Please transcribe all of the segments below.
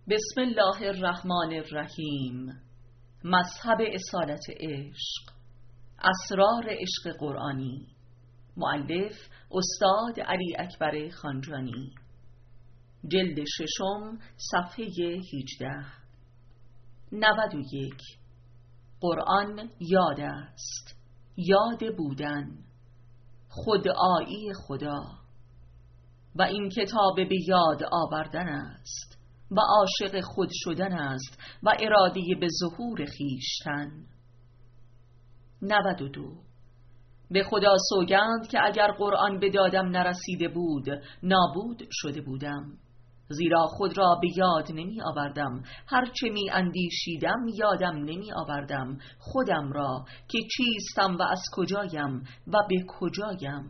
بسم الله الرحمن الرحیم. مذهب اصالت عشق، اسرار عشق قرآنی. مؤلف استاد علی اکبر خانجانی. جلد ششم، صفحه 18. 91. قرآن یاد است، یاد بودن، خودآیی خدا. و این کتاب به یاد آوردن است و عاشق خود شدن است و اراده به ظهور خیشتن. 92. به خدا سوگند که اگر قرآن به دادم نرسیده بود نابود شده بودم، زیرا خود را به یاد نمی آوردم، هرچه می اندیشیدم یادم نمی آوردم خودم را که چیستم و از کجایم و به کجایم.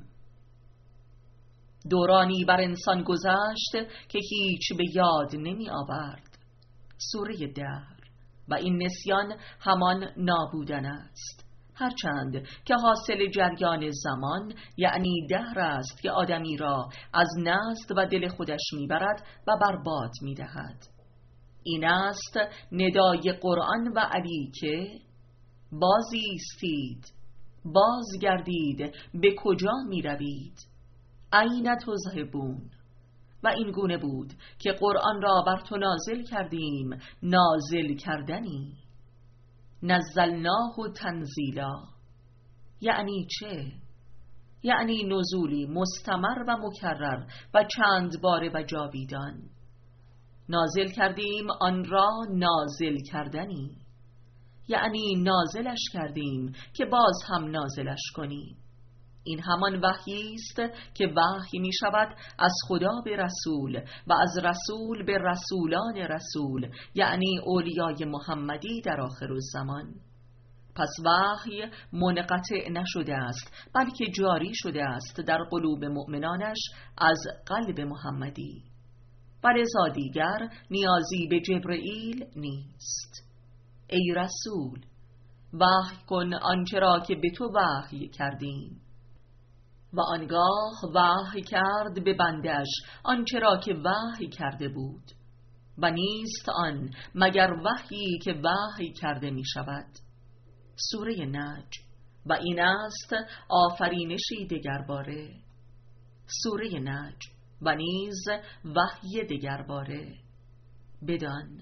دورانی بر انسان گذشت که هیچ به یاد نمی آورد. سوره دهر. و این نسیان همان نابودن است، هرچند که حاصل جریان زمان یعنی دهر است که آدمی را از نزد و دل خودش میبرد و برباد میدهد. این است ندای قرآن و علی که بازایستید، بازگردید، به کجا میروید؟ این تذهبون. و این گونه بود که قرآن را بر تو نازل کردیم، نازل کردنی. نزلناه تنزیلا. یعنی چه؟ یعنی نزولی مستمر و مکرر و چند باره و جاویدان. نازل کردیم آن را نازل کردنی، یعنی نازلش کردیم که باز هم نازلش کنیم. این همان وحی است که وحی می شود از خدا به رسول و از رسول به رسولان رسول، یعنی اولیای محمدی در آخرالزمان. پس وحی منقطع نشده است، بلکه جاری شده است در قلوب مؤمنانش از قلب محمدی. و لذا دیگر نیازی به جبرئیل نیست. ای رسول، وحی کن آنچه را که به تو وحی کردیم. و آنگاه وحی کرد به بنده‌اش آنچه را که وحی کرده بود. و نیست آن مگر وحی که وحی کرده می شود. سوره نجم. و این است آفرینشی دگرباره. سوره نجم. و نیز وحی دگرباره. بدان.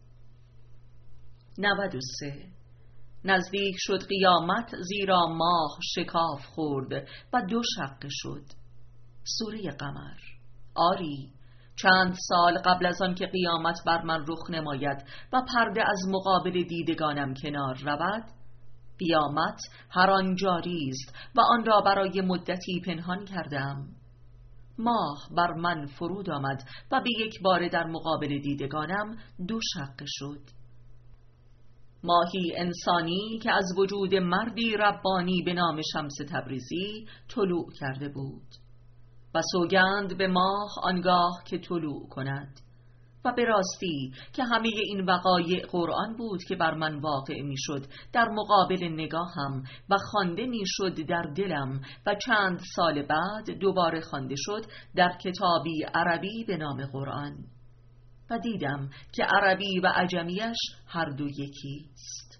93. نزدیک شد قیامت، زیرا ماه شکاف خورد و دو شقه شد. سوره قمر. آری، چند سال قبل از آن که قیامت بر من رخ نماید و پرده از مقابل دیدگانم کنار رود، قیامت هر آن جاری است و آن را برای مدتی پنهان کردم. ماه بر من فرود آمد و به یک بار در مقابل دیدگانم دو شقه شد. ماهی انسانی که از وجود مردی ربانی به نام شمس تبریزی طلوع کرده بود. و سوگند به ماه آنگاه که طلوع کند. و به راستی که همه این وقایع قرآن بود که بر من واقع می شد در مقابل نگاهم و خوانده می شد در دلم و چند سال بعد دوباره خوانده شد در کتابی عربی به نام قرآن. و دیدم که عربی و عجمیش هر دو یکی است.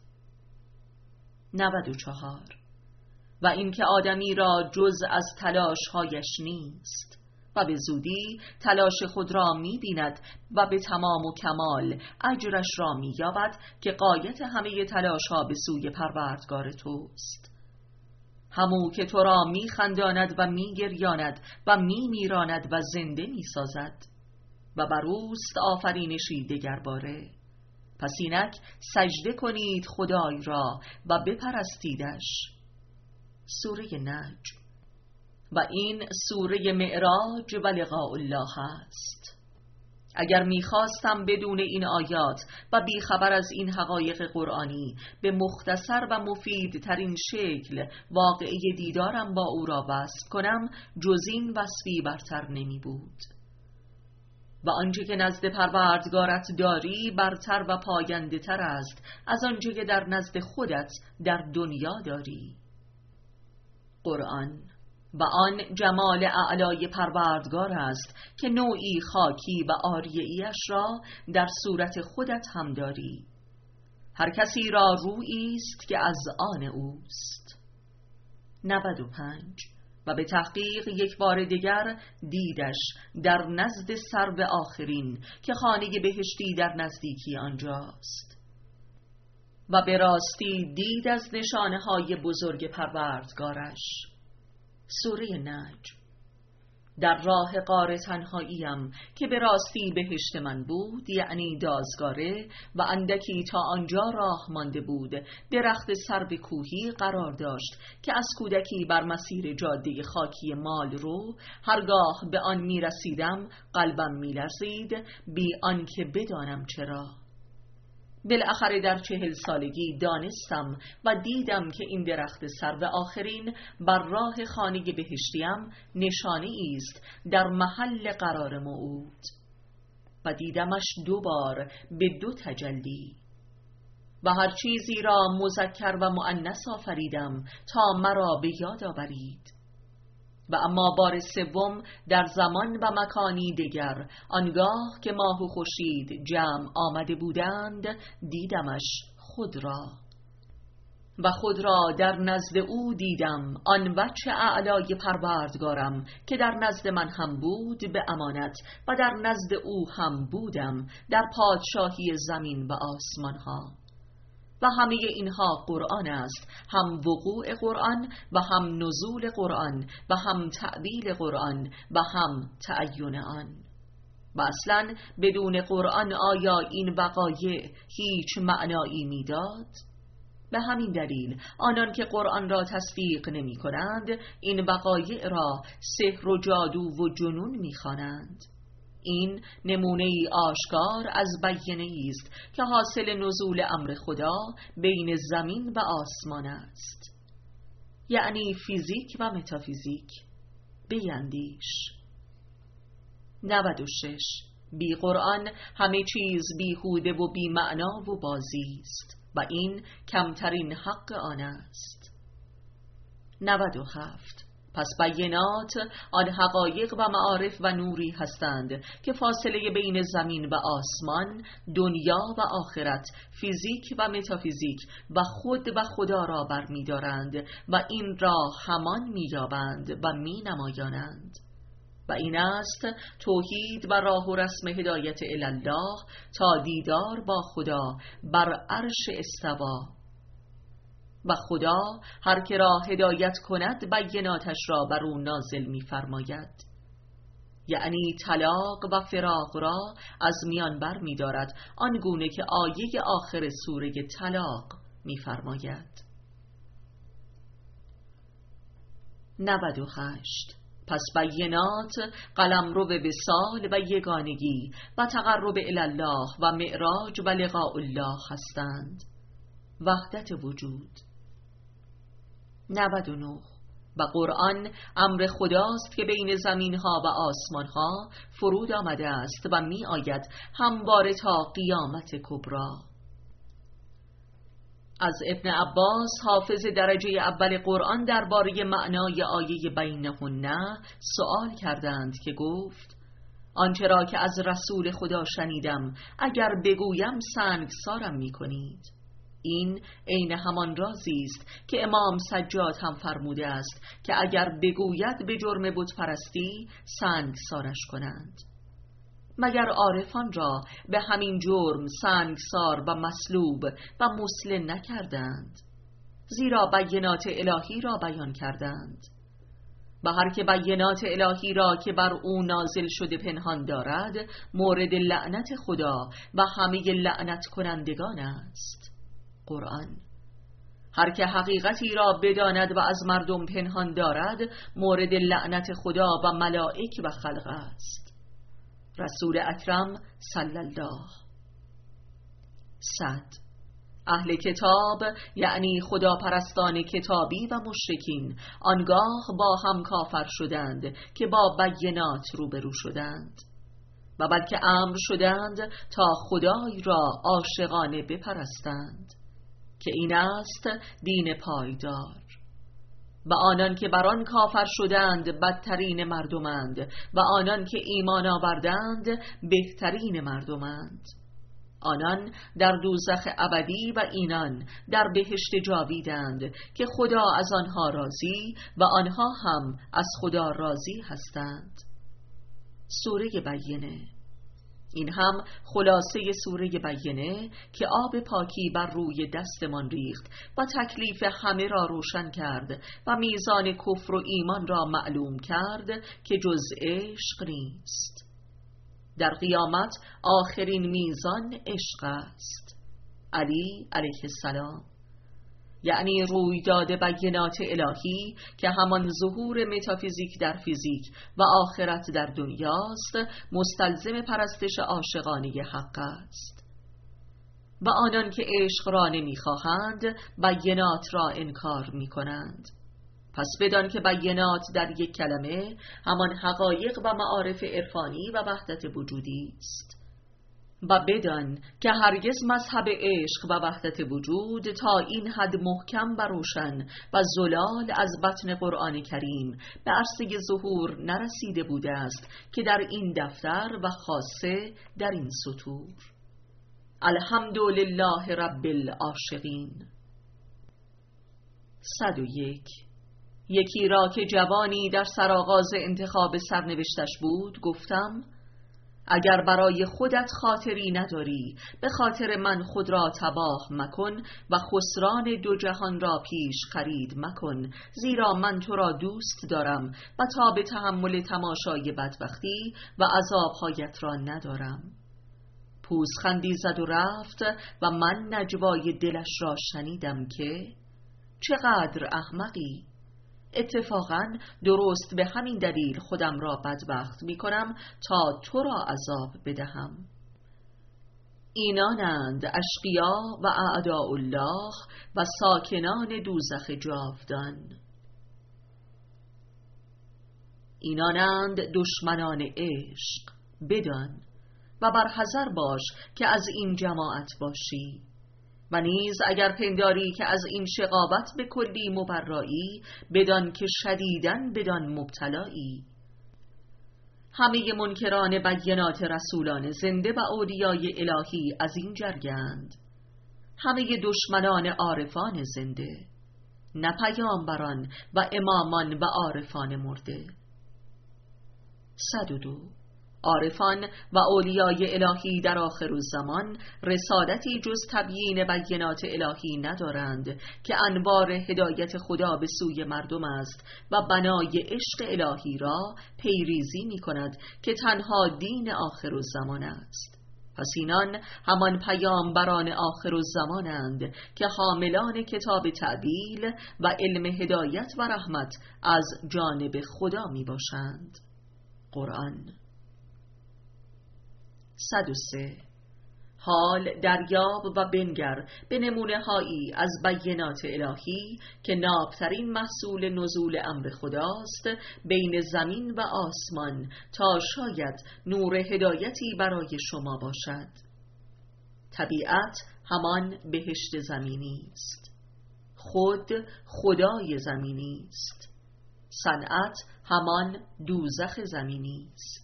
94. و این که آدمی را جز از تلاش‌هایش نیست و به زودی تلاش خود را می بیند و به تمام و کمال اجرش را می یابد که غایت همه تلاش‌ها به سوی پروردگار توست. همو که تو را می خنداند و می گریاند و می میراند و زنده می سازد و بر اوست آفرینشی دگرباره. پس اینک سجده کنید خدای را و بپرستیدش. سوره نجم. و این سوره معراج و لقاء الله است. اگر میخواستم بدون این آیات و بیخبر از این حقایق قرآنی به مختصر و مفیدترین شکل واقعه دیدارم با او را وصف کنم، جز این وصفی برتر نمی بود. و آنچه که نزد پروردگارت داری برتر و پاینده تر است از آنچه که در نزد خودت در دنیا داری. قرآن و آن جمال اعلای پروردگار است که نوعی خاکی و آریه‌ایش را در صورت خودت هم داری. هر کسی را رویی است که از آن اوست. 95. و به تحقیق یک بار دیگر دیدش در نزد سرو آخرین که خانه بهشتی در نزدیکی آنجاست. و به راستی دید از نشانه‌های بزرگ پروردگارش. سوره نجم. در راه غار تنهاییم که به راستی بهشت من بود، یعنی دازگاره، و اندکی تا آنجا راه مانده بود، درخت سرو کوهی قرار داشت که از کودکی بر مسیر جاده خاکی مال رو هرگاه به آن می رسیدم قلبم می لرزید بی آنکه بدانم چرا. بالاخره در 40 سالگی دانستم و دیدم که این درخت سرو آخرین بر راه خانه بهشتیم نشانه است در محل قرار موعود. و دیدمش 2 بار به 2 تجلی. و هر چیزی را مذکر و مؤنث آفریدم تا مرا به یاد آورید. و اما بار 3 در زمان و مکانی دیگر، آنگاه که ماه و خورشید جمع آمده بودند، دیدمش خود را. و خود را در نزد او دیدم، آن وجه اعلای پروردگارم که در نزد من هم بود به امانت و در نزد او هم بودم در پادشاهی زمین و آسمان ها. و همه اینها قرآن است، هم وقوع قرآن و هم نزول قرآن و هم تعبیل قرآن و هم تعین آن. و اصلا بدون قرآن آیا این وقایع هیچ معنایی میداد؟ به همین دلیل آنان که قرآن را تصدیق نمی کنند این وقایع را سحر و جادو و جنون می خوانند. این نمونه ای آشکار از بیانه است که حاصل نزول امر خدا بین زمین و آسمان است، یعنی فیزیک و متافیزیک. بیندیش. 96. بی قرآن همه چیز بیهوده و بی معنا و بازی است و این کمترین حق آن است. 97. پس بینات آن حقایق و معارف و نوری هستند که فاصله بین زمین و آسمان، دنیا و آخرت، فیزیک و متافیزیک و خود و خدا را برمی دارند و این را همان می یابند و می نمایانند. و این است توحید و راه و رسم هدایت الله تا دیدار با خدا بر عرش استوا. و خدا هر که را هدایت کند بیناتش را بر او نازل می فرماید، یعنی طلاق و فراق را از میان بر می دارد، آنگونه که آیه آخر سوره طلاق می فرماید. 98. پس بینات قلمرو وصال و یگانگی و تقرب الله و معراج و لقاء الله هستند. وحدت وجود. 99. و قرآن امر خداست که بین زمینها و آسمانها فرود آمده است و می آید همواره تا قیامت کبری. از ابن عباس حافظ درجه اول قرآن درباره معنای آیه بینهن سؤال کردند که گفت: آنچه را که از رسول خدا شنیدم اگر بگویم سنگسارم می کنید. این عین همان رازی است که امام سجاد هم فرموده است که اگر بگوید به جرم بت پرستی سنگسارش کنند. مگر عارفان را به همین جرم سنگسار و مصلوب و مسلم نکردند؟ زیرا بینات الهی را بیان کردند. و هر که بینات الهی را که بر او نازل شده پنهان دارد مورد لعنت خدا و همه لعنت کنندگان است. قرآن. هر که حقیقتی را بداند و از مردم پنهان دارد مورد لعنت خدا و ملائک و خلق است. رسول اکرم صلی الله. 100. اهل کتاب یعنی خداپرستان کتابی و مشرکین آنگاه با هم کافر شدند که با بینات روبرو شدند و بلکه امر شدند تا خدای را عاشقانه بپرستند که این است دین پایدار. و آنان که بر آن کافر شدند بدترین مردمند و آنان که ایمان آوردند بهترین مردمند. آنان در دوزخ ابدی و اینان در بهشت جاویدند که خدا از آنها راضی و آنها هم از خدا راضی هستند. سوره بینه. این هم خلاصه سوره بینه که آب پاکی بر روی دستمان ریخت و تکلیف همه را روشن کرد و میزان کفر و ایمان را معلوم کرد که جز عشق نیست. در قیامت آخرین میزان عشق است. علی علیه السلام. یعنی رویداد بینات الهی که همان ظهور متافیزیک در فیزیک و آخرت در دنیاست، مستلزم پرستش عاشقانه حق است. و آنان که عشق را نمی‌خواهند بینات را انکار می‌کنند. پس بدان که بینات در یک کلمه همان حقایق و معارف عرفانی و وحدت وجودی است. و بدان که هرگز مذهب عشق و وحدت وجود تا این حد محکم و روشن و زلال از بطن قرآن کریم به عرصه ظهور نرسیده بوده است که در این دفتر و خاصه در این سطور. الحمدلله رب العاشقین. 101. یکی را که جوانی در سرآغاز انتخاب سرنوشتش بود گفتم: اگر برای خودت خاطری نداری به خاطر من خود را تباه مکن و خسران دو جهان را پیش خرید مکن، زیرا من تو را دوست دارم و تا به تحمل تماشای بدبختی و عذابهایت را ندارم. پوزخندی زد و رفت و من نجوای دلش را شنیدم که چقدر احمقی. اتفاقاً درست به همین دلیل خودم را بدبخت می کنم تا تو را عذاب بدهم. اینانند اشقیا و اعداء الله و ساکنان دوزخ جاودان. اینانند دشمنان عشق. بدان و بر حذر باش که از این جماعت باشی. و نیز اگر پنداری که از این شقاوت به کلی مبرایی، بدان که شدیداً بدان مبتلایی. همه منکران بینات رسولان زنده و اولیای الهی از این جرگند. همه دشمنان عارفان زنده، نه پیامبران و امامان و عارفان مرده. 102. عارفان و اولیای الهی در آخر الزمان رسالتی جز تبیین بینات الهی ندارند که انوار هدایت خدا به سوی مردم است و بنای عشق الهی را پیریزی می کند که تنها دین آخر الزمان است. پس اینان همان پیامبران آخر الزمانند که حاملان کتاب تعدیل و علم هدایت و رحمت از جانب خدا می باشند. قرآن. 103. حال دریاب و بنگر به نمونه هایی از بینات الهی که نابترین محصول نزول امر خداست بین زمین و آسمان تا شاید نور هدایتی برای شما باشد. طبیعت همان بهشت زمینی است. خود خدای زمینی است. صنعت همان دوزخ زمینی است.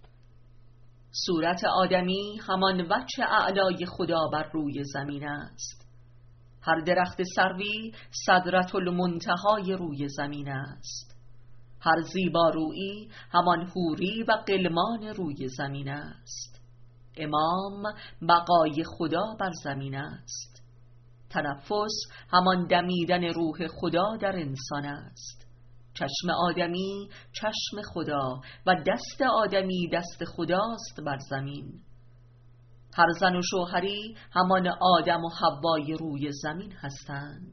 صورت آدمی همان وجه اعلای خدا بر روی زمین است. هر درخت سروی سدرة المنتهای روی زمین است. هر زیبارویی همان حوری و غلمان روی زمین است. امام بقای خدا بر زمین است. تنفس همان دمیدن روح خدا در انسان است. چشم آدمی چشم خدا و دست آدمی دست خداست بر زمین. هر زن و شوهری همان آدم و حوای روی زمین هستند.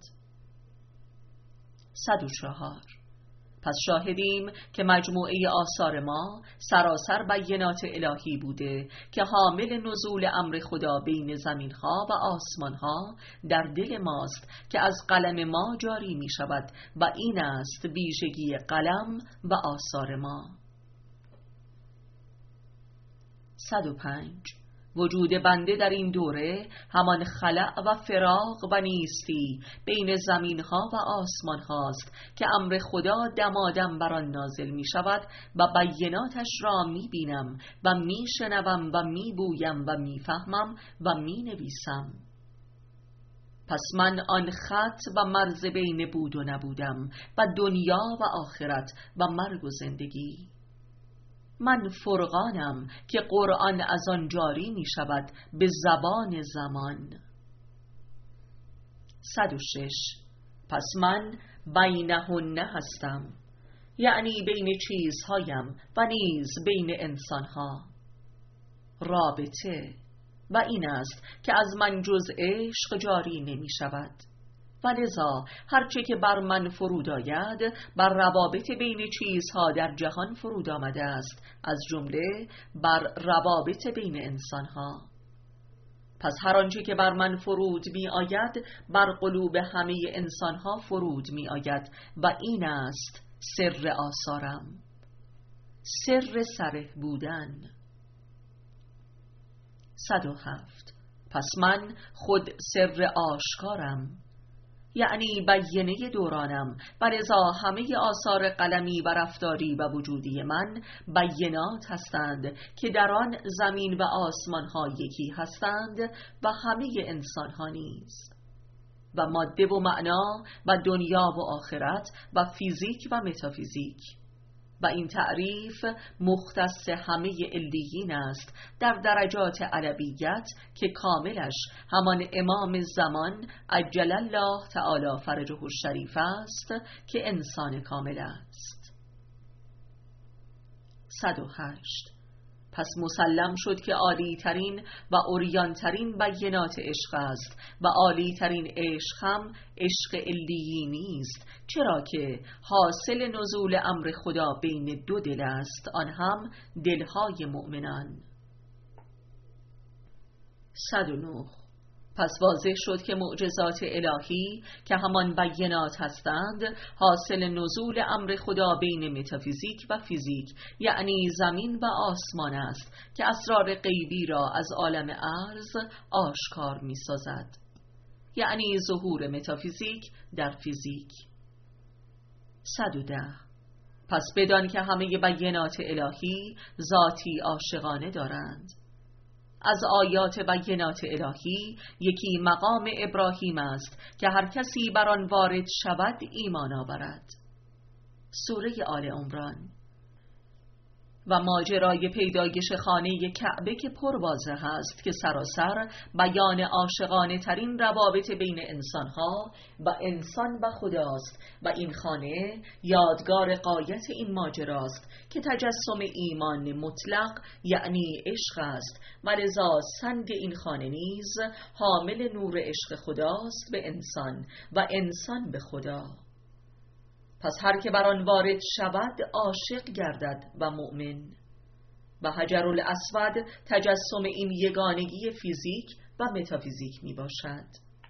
104. پس شاهدیم که مجموعه آثار ما سراسر بینات الهی بوده که حامل نزول امر خدا بین زمینها و آسمانها در دل ماست که از قلم ما جاری می شود و این است ویژگی قلم و آثار ما. 105. وجود بنده در این دوره همان خلأ و فراق و نیستی بین زمینها و آسمانهاست که امر خدا دمادم بر آن نازل می شود و بیناتش را می بینم و می شنوم و می بویم و می فهمم و می نویسم. پس من آن خط و مرز بین بود و نبودم و دنیا و آخرت و مرگ و زندگی. من فرقانم که قرآن از آن جاری می شود به زبان زمان. 106. پس من بینهن هستم، یعنی بین چیزهایم و نیز بین انسانها. رابطه و این است که از من جز عشق جاری نمی شود و لذا هرچه که بر من فرود آید بر روابط بین چیزها در جهان فرود آمده است، از جمله بر روابط بین انسانها. پس هر آنچه که بر من فرود می آید بر قلوب همه انسانها فرود می آید و این است سر آثارم، سر صریح بودن. 107. پس من خود سر آشکارم، یعنی بینه دورانم و لذا همه آثار قلمی و رفتاری و وجودی من بینات هستند که در آن زمین و آسمان ها یکی هستند و همه انسان ها نیز، و ماده و معنا و دنیا و آخرت و فیزیک و متافیزیک. و این تعریف مختص همه علیین است در درجات علویت که کاملش همان امام زمان عجل الله تعالی فرجه الشریف است که انسان کامل است. 108. پس مسلم شد که عالی ترین و عریان ترین بینات عشق است و عالی ترین عشق هم عشق علیینی است، چرا که حاصل نزول امر خدا بین دو دل است، آن هم دلهای مؤمنان. 109. پس واضح شد که معجزات الهی که همان بینات هستند حاصل نزول امر خدا بین متافیزیک و فیزیک، یعنی زمین و آسمان است که اسرار غیبی را از عالم ارض آشکار می سازد، یعنی ظهور متافیزیک در فیزیک. 110. پس بدان که همه بینات الهی ذاتی عاشقانه دارند. از آیات بینات الهی یکی مقام ابراهیم است که هر کسی بر آن وارد شود ایمان آورد. سوره آل عمران. و ماجرای پیدایش خانه کعبه که پر واضح است که سراسر بیان عاشقانه ترین روابط بین انسانها و انسان و خداست و این خانه یادگار غایت این ماجراست که تجسم ایمان مطلق یعنی عشق است و لذا سنگ این خانه نیز حامل نور عشق خداست به انسان و انسان به خدا. پس هر که بر آن وارد شود عاشق گردد و مؤمن. و حجر الاسود تجسم این یگانگی فیزیک و متافیزیک می باشد.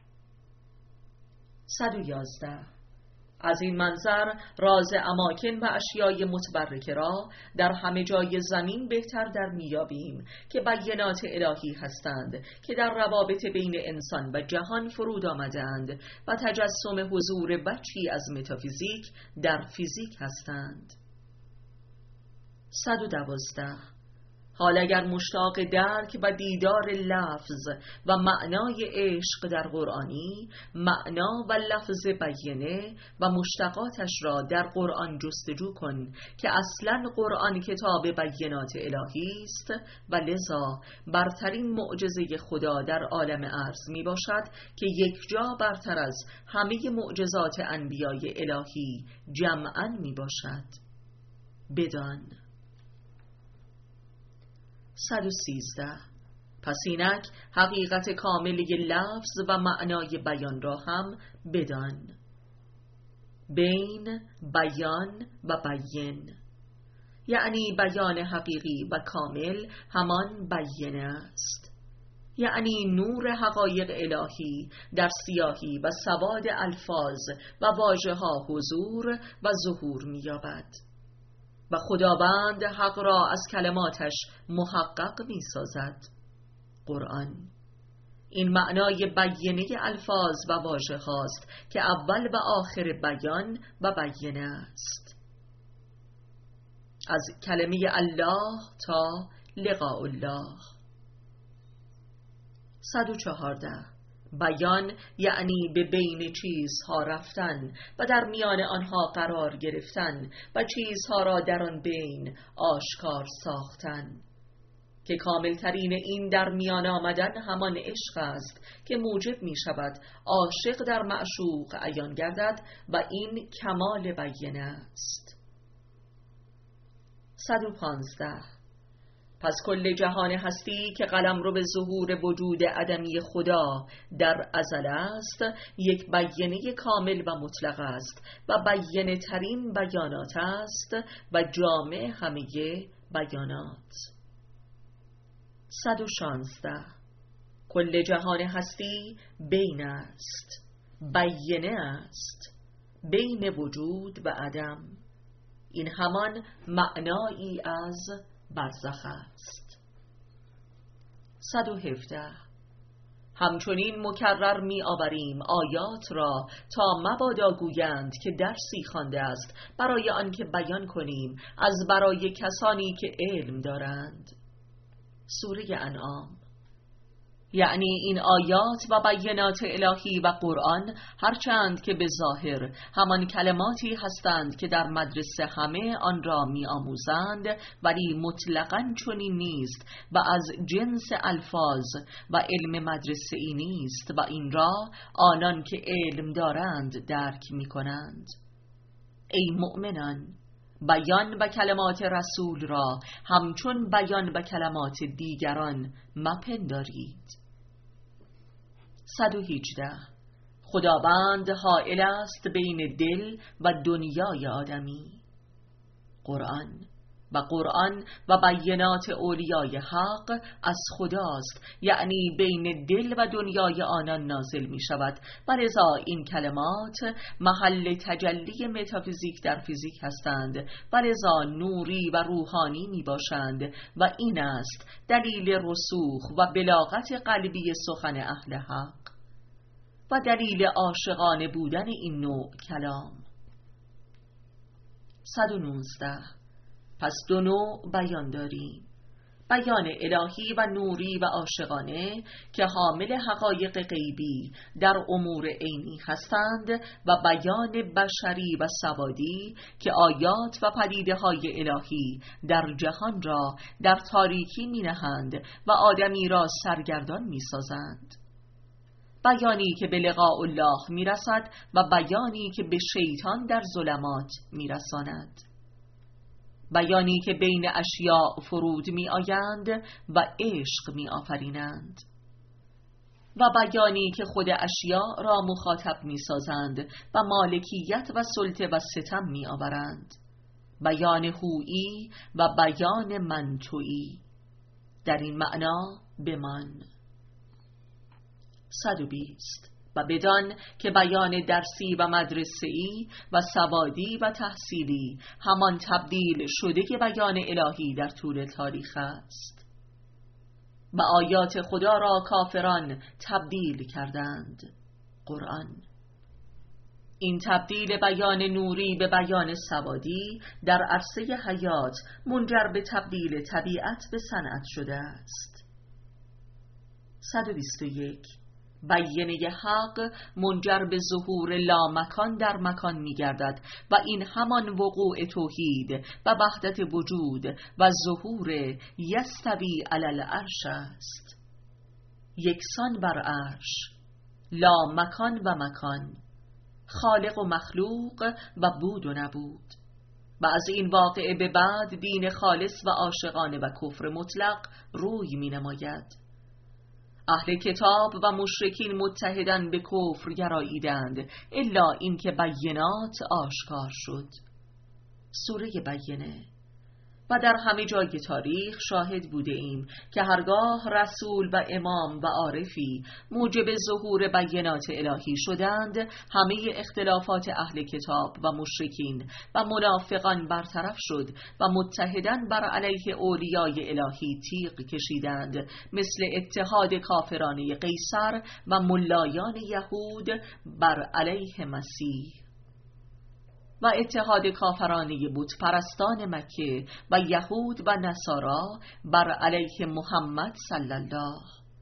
111. از این منظر راز اماکن و اشیای متبرکه را در همه جای زمین بهتر در میابیم که بینات الهی هستند که در روابط بین انسان و جهان فرود آمدند و تجسم حضور بخشی از متافیزیک در فیزیک هستند. 112. حال اگر مشتاق درک و دیدار لفظ و معنای عشق در قرآنی، معنا و لفظ بینه و مشتقاتش را در قرآن جستجو کن که اصلا قرآن کتاب بینات الهی است و لذا برترین معجزه خدا در عالم ارض می باشد که یک جا برتر از همه معجزات انبیای الهی جمعاً می باشد. بدان. 113. پس اینک حقیقت کامل لفظ و معنای بیان را هم بدان. بین، بیان و بین، یعنی بیان حقیقی و کامل همان بینه است، یعنی نور حقایق الهی در سیاهی و سواد الفاظ و واژه ها حضور و ظهور می‌یابد و خداوند حق را از کلماتش محقق می سازد. قرآن. این معنای بیینه الفاظ و واژه هاست که اول و آخر بیان و بیینه است. از کلمه الله تا لقاء الله. 114. بیان یعنی به بین چیزها رفتن و در میان آنها قرار گرفتن و چیزها را در آن بین آشکار ساختن، که کاملترین این در میان آمدن همان عشق است که موجب می شود عاشق در معشوق عیان گردد و این کمال بیانه است. 115. پس کل جهان هستی که قلمرو به ظهور وجود عدمی خدا در ازل است، یک بیانه کامل و مطلق است و بیانه ترین بیانات است و جامع همه بیانات. 116. کل جهان هستی بین است، بیانه است، بین وجود و عدم. این همان معنایی از برزخ است. 117. همچنین مکرر می آوریم آیات را تا مبادا گویند که درسی خوانده است، برای آنکه بیان کنیم از برای کسانی که علم دارند. سوره انعام. یعنی این آیات و بیانات الهی و قرآن هرچند که به ظاهر همان کلماتی هستند که در مدرسه همه آن را می آموزند، ولی مطلقاً چنین نیست و از جنس الفاظ و علم مدرسه ای نیست و این را آنان که علم دارند درک می کنند. ای مؤمنان، بیان و کلمات رسول را همچون بیان و کلمات دیگران مپندارید. 118. خداوند حائل است بین دل و دنیای آدمی. قرآن و بیانات اولیای حق از خداست، یعنی بین دل و دنیای آنان نازل می شود و لذا این کلمات محل تجلی متافیزیک در فیزیک هستند و لذا نوری و روحانی می باشند و این است دلیل رسوخ و بلاغت قلبی سخن اهل حق و دلیل عاشقانه بودن این نوع کلام. 119. پس دو نوع بیان داریم: بیان الهی و نوری و عاشقانه که حامل حقایق غیبی در امور عینی هستند، و بیان بشری و سوادی که آیات و پدیده های الهی در جهان را در تاریکی می نهند و آدمی را سرگردان می سازند. بیانی که به لقاء الله می رسد و بیانی که به شیطان در ظلمات می رساند. بیانی که بین اشیاء فرود می آیند و عشق می آفرینند، و بیانی که خود اشیاء را مخاطب می سازند و مالکیت و سلطه و ستم می آورند. بیان هویی و بیان منطویی. در این معنا بمان. 120. و بدان که بیان درسی و مدرسه‌ای و سوادی و تحصیلی همان تبدیل شده که بیان الهی در طول تاریخ است. و آیات خدا را کافران تبدیل کردند. قرآن. این تبدیل بیان نوری به بیان سوادی در عرصه حیات منجر به تبدیل طبیعت به صنعت شده است. 121. بیانه حق منجر به ظهور لامکان در مکان می گردد و این همان وقوع توحید و وحدت وجود و ظهور یستوی علی العرش است. یکسان بر عرش، لامکان و مکان، خالق و مخلوق و بود و نبود. و از این واقعه به بعد دین خالص و عاشقانه و کفر مطلق روی می نماید. اهل کتاب و مشرکین متحدن به کفر گراییدند الا اینکه بینات آشکار شد. سوره بینه. و در همه جای تاریخ شاهد بوده ایم که هرگاه رسول و امام و عارفی موجب ظهور بینات الهی شدند، همه اختلافات اهل کتاب و مشرکین و منافقان برطرف شد و متحداً بر علیه اولیای الهی تیغ کشیدند، مثل اتحاد کافرانه قیصر و ملایان یهود بر علیه مسیح و اتحاد کافرانه بت پرستان مکه و یهود و نصارا بر علیه محمد صلی الله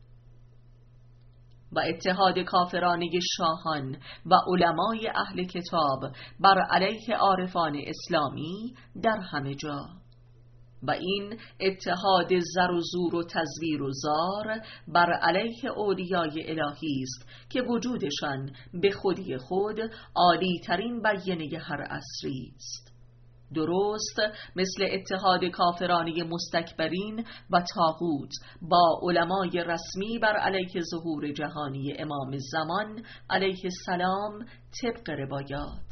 و اتحاد کافرانه شاهان و علمای اهل کتاب بر علیه عارفان اسلامی در همه جا. و این اتحاد زر و زور و تزویر و زار بر علیه اولیای الهی است که وجودشان به خودی خود عالی ترین بیانه هر عصری است، درست مثل اتحاد کافرانه مستکبرین و طاغوت با علمای رسمی بر علیه ظهور جهانی امام زمان علیه السلام طبق روایات.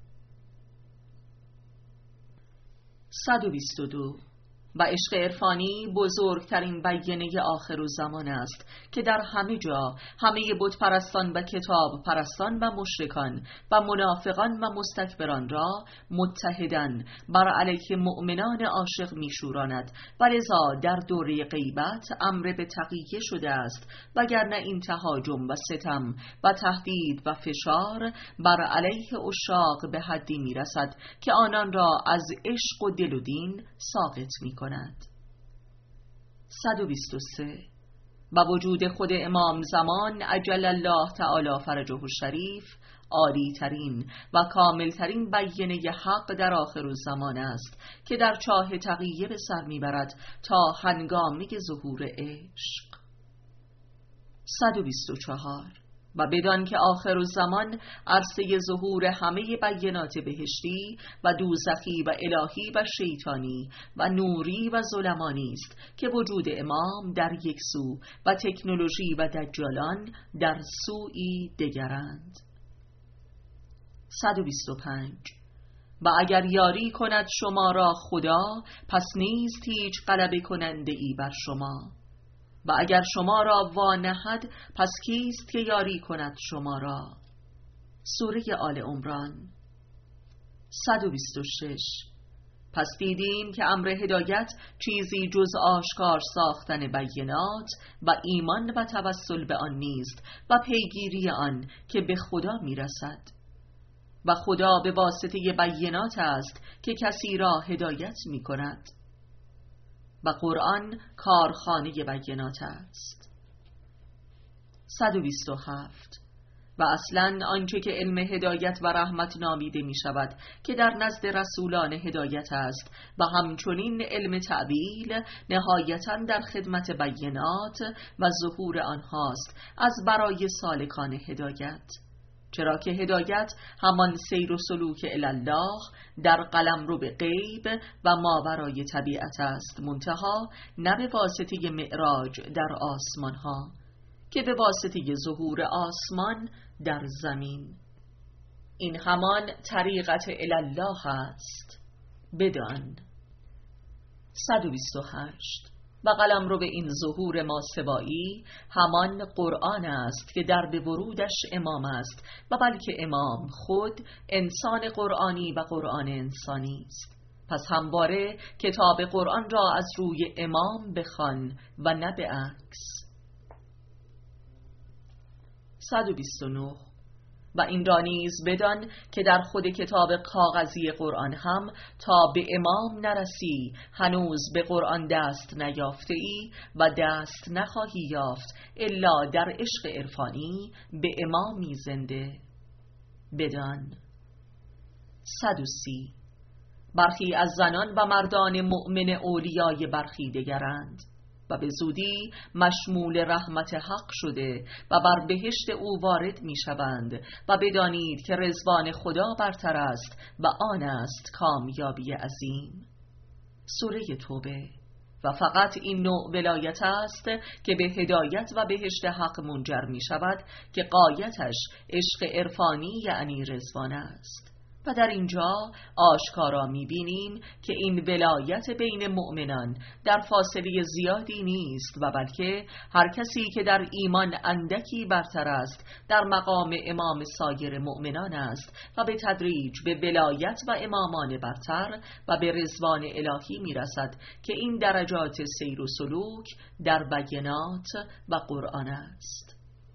122 و عشق عرفانی بزرگترین بیانه آخر الزمان است که در همه جا همه بت پرستان و کتاب پرستان و مشرکان و منافقان و مستکبران را متحداً بر علیه مؤمنان عاشق میشوراند و لذا در دوره غیبت امر به تقیه شده است، وگرنه این تهاجم و ستم و تهدید و فشار بر علیه عشاق به حدی میرسد که آنان را از عشق و دل و دین ساقط می‌کند. 123 و وجود خود امام زمان عجل الله تعالی فرجه الشریف عالی ترین و کامل ترین بیانه حق در آخر الزمان است که در چاه تقیه به سر میبرد تا هنگامی ظهور عشق. 124 و بدان که آخر الزمان عرصه ظهور همه بیانات بهشتی و دوزخی و الهی و شیطانی و نوری و ظلمانی است که وجود امام در یک سو و تکنولوژی و دجالان در سوی دگرند. 125 و اگر یاری کند شما را خدا، پس نیست هیچ غلبه کننده ای بر شما، و اگر شما را وانهد، پس کیست که یاری کند شما را. سوره آل عمران. 126 پس دیدیم که امر هدایت چیزی جز آشکار ساختن بینات و ایمان و توسل به آن نیست و پیگیری آن که به خدا میرسد، و خدا به واسطه بینات است که کسی را هدایت می کند و قرآن کارخانه بینات است. 127 و اصلاً آنچه که علم هدایت و رحمت نامیده می شود که در نزد رسولان هدایت است و همچنین علم تعبیل نهایتاً در خدمت بینات و ظهور آنهاست از برای سالکان هدایت، چرا که هدایت همان سیر و سلوک الله در قلمرو به غیب و ماورای طبیعت است، منتها نه به واسطه معراج در آسمان ها که به واسطه ظهور آسمان در زمین. این همان طریقت الله است، بدان. 128 و قلمرو به این ظهور ماسوایی همان قرآن است که در به ورودش امام است و بلکه امام خود انسان قرآنی و قرآن انسانی است. پس همواره کتاب قرآن را از روی امام بخوان و نه به عکس. 129 و این را نیز بدان که در خود کتاب کاغذی قرآن هم تا به امام نرسی هنوز به قرآن دست نیافته ای و دست نخواهی یافت الا در عشق عرفانی به امامی زنده، بدان. 130 برخی از زنان و مردان مؤمن اولیای برخی دگرند و به زودی مشمول رحمت حق شده و بر بهشت او وارد می شوند و بدانید که رضوان خدا برتر است و آن است کامیابی عظیم. سوره توبه. و فقط این نوع ولایت است که به هدایت و بهشت حق منجر می شود که غایتش عشق عرفانی یعنی رضوان است. و در اینجا آشکارا می‌بینیم که این ولایت بین مؤمنان در فاصله زیادی نیست و بلکه هر کسی که در ایمان اندکی برتر است در مقام امام سایر مؤمنان است و به تدریج به ولایت و امامان برتر و به رضوان الهی میرسد که این درجات سیر و سلوک در بینات و قرآن است.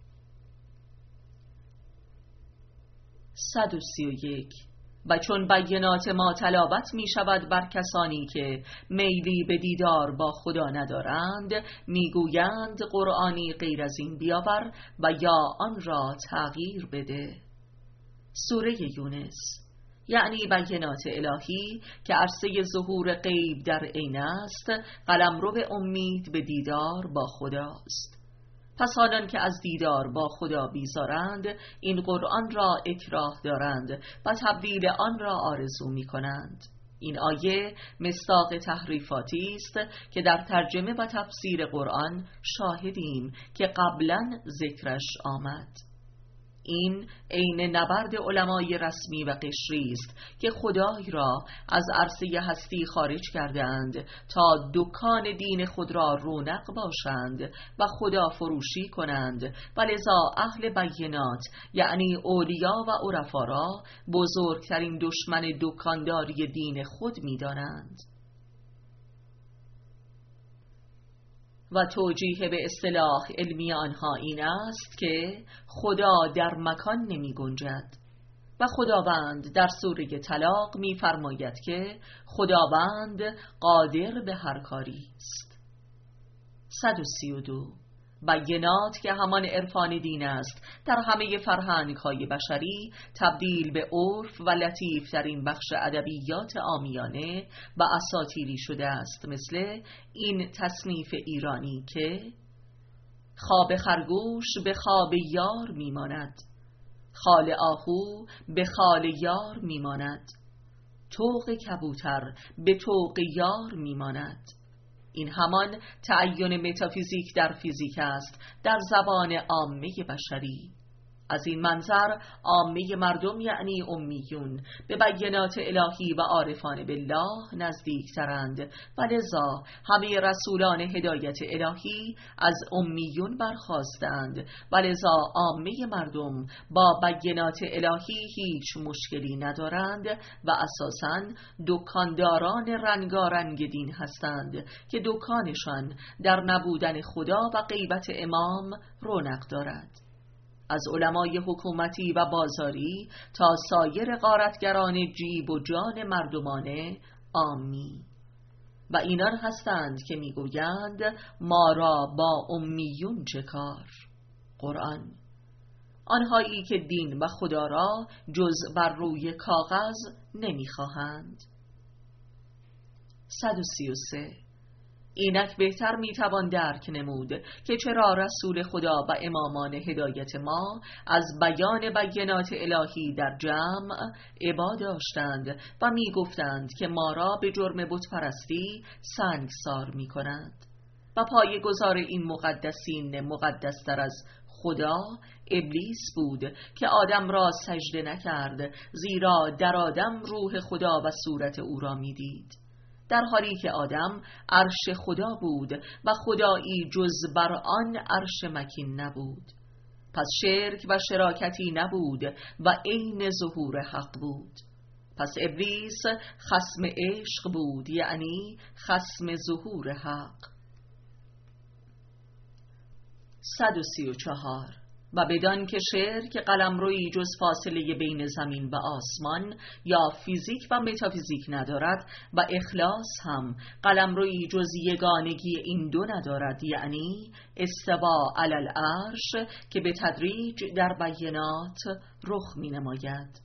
131. و چون بینات ما تلاوت می شود بر کسانی که میلی به دیدار با خدا ندارند، می گویند قرآنی غیر از این بیاور و یا آن را تغییر بده. سوره یونس. یعنی بینات الهی که عرصه ظهور غیب در عین است، قلمرو امید به دیدار با خداست. پس آنان که از دیدار با خدا بیزارند این قرآن را اکراه دارند و تبدیل آن را آرزو می کنند. این آیه مصداق تحریفاتی است که در ترجمه و تفسیر قرآن شاهدیم که قبلا ذکرش آمد. این عین نبرد علمای رسمی و قشری است که خدای را از عرصه هستی خارج کردند تا دکان دین خود را رونق باشند و خدا فروشی کنند و لذا اهل بینات یعنی اولیا و عرفا را بزرگترین دشمن دکانداری دین خود می دانند. و توجیه به اصطلاح علمی آنها این است که خدا در مکان نمی گنجد و خداوند در سوره طلاق می فرماید که خداوند قادر به هر کاری است. 132. بینات که همان عرفان دین است در همه فرهنگ‌های بشری تبدیل به عرف و لطیف در این بخش ادبیات عامیانه و اساطیری شده است، مثل این تصنیف ایرانی که خواب خرگوش به خواب یار میماند، خال آهو به خال یار میماند، طوق کبوتر به طوق یار میماند. این همان تعین متافیزیک در فیزیک است در زبان عامه بشری. از این منظر عامه مردم یعنی امیون به بینات الهی و عارفان بالله نزدیکترند و لذا همه رسولان هدایت الهی از امیون برخاستند و لذا عامه مردم با بینات الهی هیچ مشکلی ندارند و اساساً دکانداران رنگارنگ دین هستند که دکانشان در نبودن خدا و غیبت امام رونق دارد. از علمای حکومتی و بازاری تا سایر غارتگران جیب و جان مردمانه عامی. و اینان هستند که میگویند ما را با امیون چه کار؟ قرآن. آنهایی که دین و خدا را جز بر روی کاغذ نمیخواهند. 133. اینک بهتر میتوان درک نمود که چرا رسول خدا و امامان هدایت ما از بیان بینات الهی در جمع ابا داشتند و میگفتند که ما را به جرم بتپرستی سنگسار میکنند و پایه‌گذار این مقدسین مقدستر از خدا ابلیس بود که آدم را سجده نکرد، زیرا در آدم روح خدا و صورت او را میدید، در حالی که آدم عرش خدا بود و خدایی جز بر آن عرش مکین نبود. پس شرک و شراکتی نبود و عین ظهور حق بود. پس ابلیس خصم عشق بود، یعنی خصم ظهور حق. 134. و بدان که شرک قلمرویی جز فاصله بین زمین و آسمان یا فیزیک و متافیزیک ندارد و اخلاص هم قلمرویی جز یگانگی این دو ندارد، یعنی استوا علی العرش که به تدریج در بینات رخ می نماید.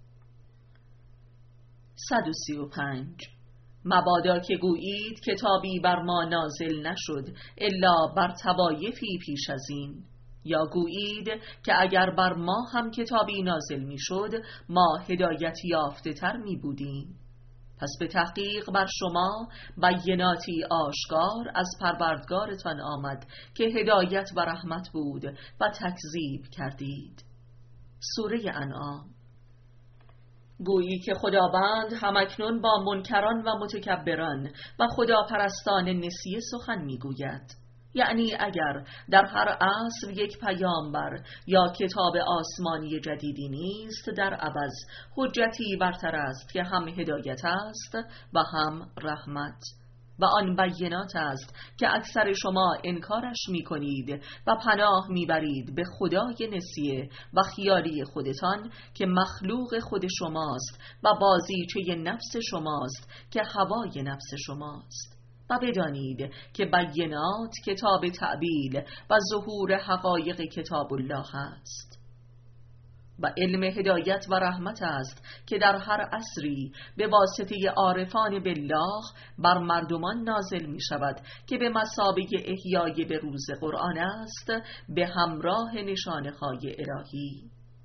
135. مبادا که گویید کتابی بر ما نازل نشد الا بر طوایفی پیش از این، یا گویید که اگر بر ما هم کتابی نازل می شد ما هدایت یافته تر می بودیم. پس به تحقیق بر شما بیناتی آشکار از پروردگارتان آمد که هدایت و رحمت بود و تکذیب کردید. سوره انعام. گویی که خداوند همکنون با منکران و متکبران و خداپرستان نسیه سخن میگوید. یعنی اگر در هر عصر یک پیامبر یا کتاب آسمانی جدیدی نیست، در عوض حجتی برتر است که هم هدایت است و هم رحمت، و آن بینات است که اکثر شما انکارش می کنید و پناه می برید به خدای نسیه و خیالی خودتان که مخلوق خود شماست و بازیچه نفس شماست که هوای نفس شماست. و بدانید که بینات کتاب تعبیل و ظهور حقایق کتاب الله است. و علم هدایت و رحمت است که در هر عصری به واسطه عارفان بالله بر مردمان نازل می شود که به مثابه احیای به روز قرآن است، به همراه نشانه‌های الهی.